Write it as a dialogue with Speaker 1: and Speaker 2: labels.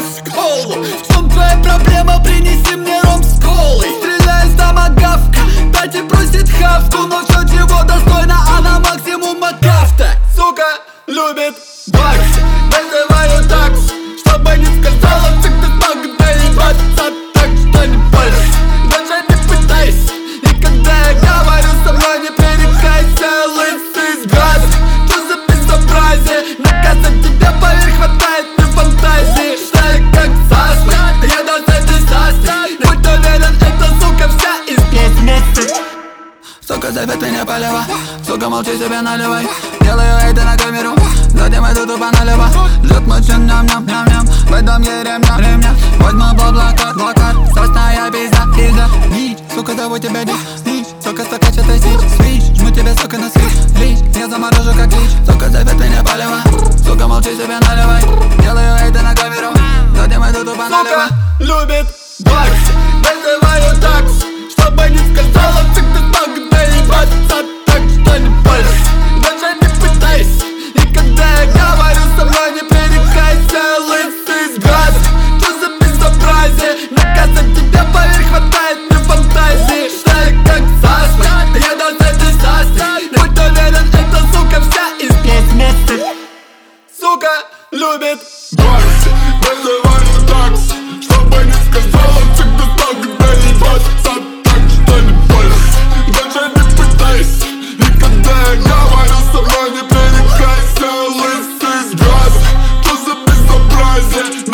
Speaker 1: в школу. В чем твоя проблема? Принеси мне ром с колой. Стреляю с томагавка, Тати просит хавку. Но все, чего достойно, она максимум макафта. Сука любит бакс, вызываю такс, чтобы не сказала, цик ты так доебаться. Так что не больше, даже не пытайся. И когда я говорю, со мной не перекайся. Лысый с газа, что за безобразие? Наказать тебя поверх хватает мне фантазии. Шарик как засмы, я дал этой састи. Будь уверен, эта сука вся из пластмассы. Сука, зовет меня полево, сука, молчи, себе наливай. Делаю это на камеру, затем иду тупо налево. Ждет мужчин, ням-ням-ням-ням, в этом ей ремня. Возьму блокад, сосная пизда. Нич, сука, зову тебя дичь, сука, стакачатый свич. Жму тебе, сука, на свич, я заморожу как лич. Сука, зовет меня полево, сука, молчи, себе наливай. Делаю это на камеру, затем иду тупо налево. Любит бакс, вызываю такс, чтобы не сказала, цик ты так доебаться. Так что не больше, даже не пытайся. И когда я говорю, со мной не перекайся. Лысый с газа, что за безобразие? Наказать тебя поверх хватает мне фантазии. Шарик как засмы, я дал этой састи. Будь уверен, эта сука вся из пластмассы. Сука любит
Speaker 2: бакс, вызываю такс, чтобы не сказала, цик ты так доебаться. Так что не больше, даже не пытайся. И когда я говорю, со мной не перекайся. Лысый с газа, что за безобразие?